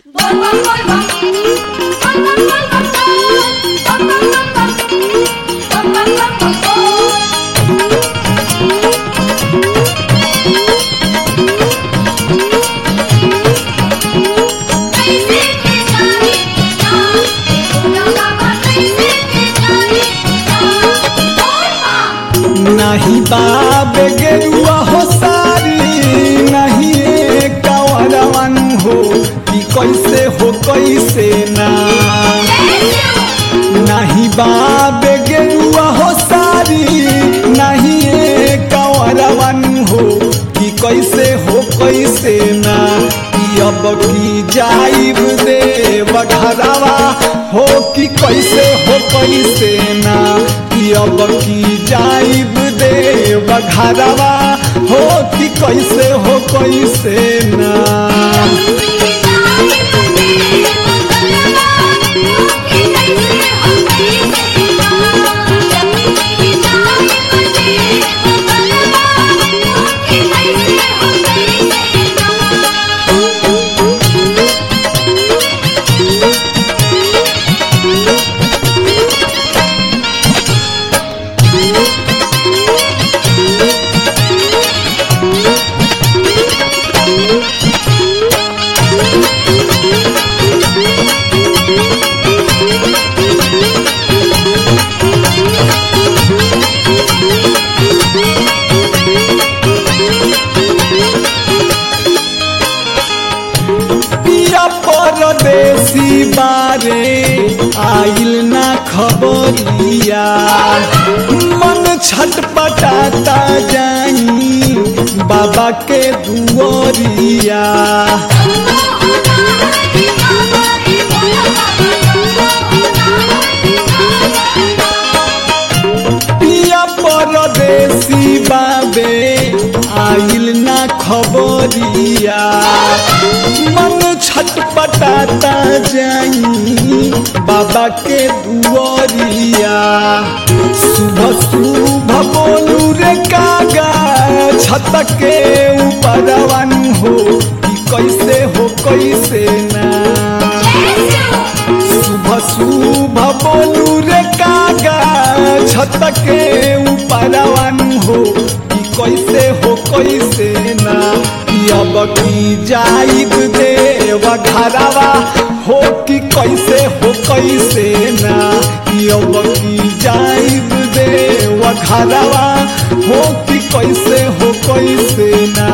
नहीं बाब गेरुआ हो सारी नहीं कवरवन हो कि कैसे हो कैसे ना नहीं बाब गेरुआ हो सारी नहीं कवरवन हो कि कैसे हो कैसे ना अब की जाइब देव घरवा हो कि कैसे हो कैसे ना अब की जाइब देव घरवा हो कि कैसे हो कैसे ना परदेसी बारे आइल ना खबरिया मन छटपटाता जाई बाबा के दुआरिया पिया परदेसी बाबे आइल ना खबरिया मन छटपटाता जाई बाबा के दुआरिया सुबह सुबह बोलू रे कागा छत के ऊपरवन हो कि कैसे हो कैसे ना सुबह सुबह बोलू रे कागा छत के ऊपरवन हो कि कैसे हो कैसे ना अब की जाइब देव घरवा हो कि कैसे हो कैसे ना अब की जाइब देव घरवा हो कि कैसे हो कैसे ना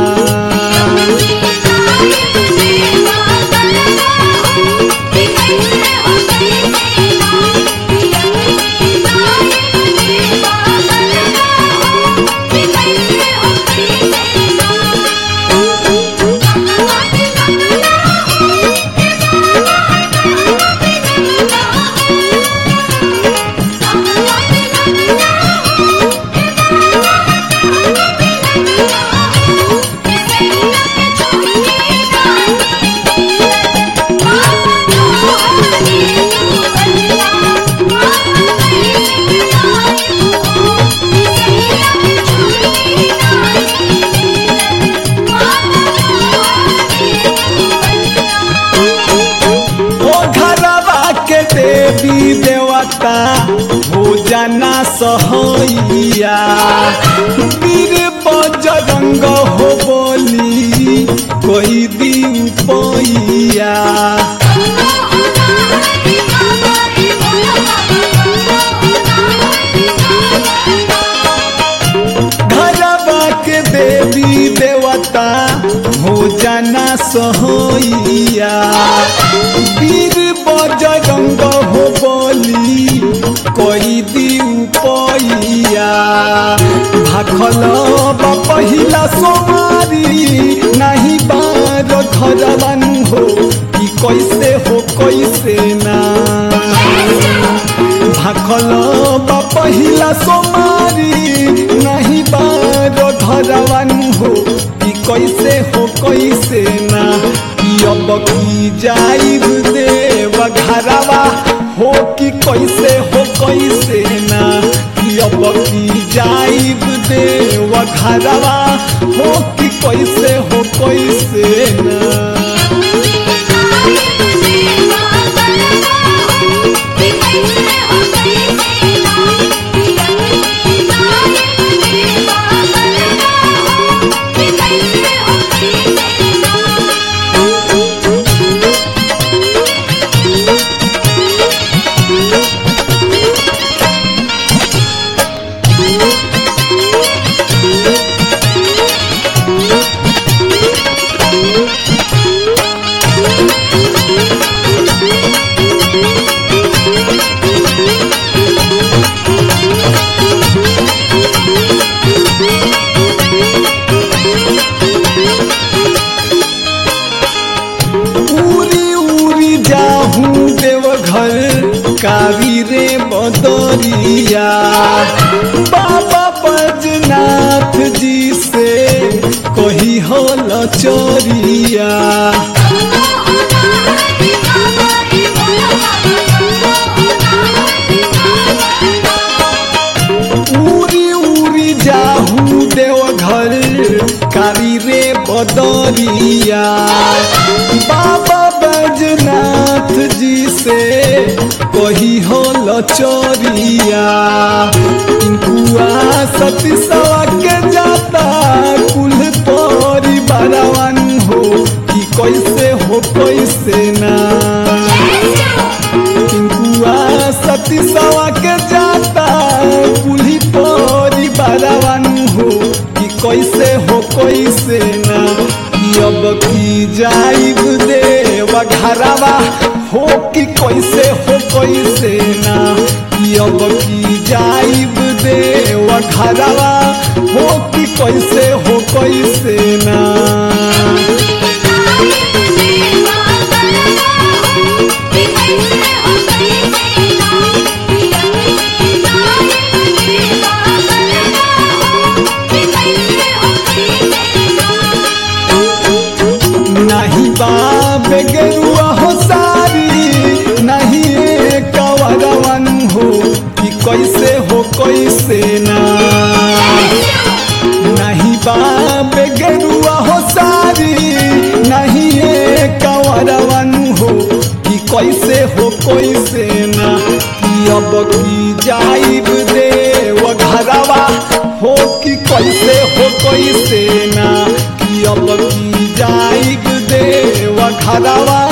देवी देवता हो जाना सहैया वीर बजरंग हो बोली कोई दी पैया घरवा के देवी देवता हो जाना सहैया वीर बजरंग हो बोली कोई दी पैया भाखल पहिला सोमारी नहीं बार घरवन हो कि कैसे हो कैसे ना भाखल पहिला सोमारी नहीं बार घरवन हो कि कैसे हो कैसे ना अब की जाइब देव घरवा हो कि कैसे हो कैसे ना अब की जाइब देव घरवा हो कि कैसे हो कैसे ना कारी रे बदरिया बाबा बैजनाथ जी से कही हो लचरिया उरी उरी जाहू देवघर कारी रे बदरिया बाबा बैजनाथ जी से कही हो लचरिया इनकुआ सती सवा के जाता कुल परिवारवन हो कि कैसे हो कैसे ना इनकुआ सती सवा के जाता कुल परिवारवन हो कि कैसे हो कैसे ना अब की जाइब देव घरवा हो कि कैसे हो कैसे ना अब की जाइब देव घरवा हो कि कैसे हो कैसे ना नहीं बाप गेरुआ हो सारी नहीं कवरवन हो कि कैसे हो कैसे ना नहीं बाप गेरुआ हो सारी नहीं कवरवन हो कि कैसे हो कैसे ना कि अब की जाइब देव घरवा हो कि कैसे हो कैसे ना कि अब की जाइब देव घरवा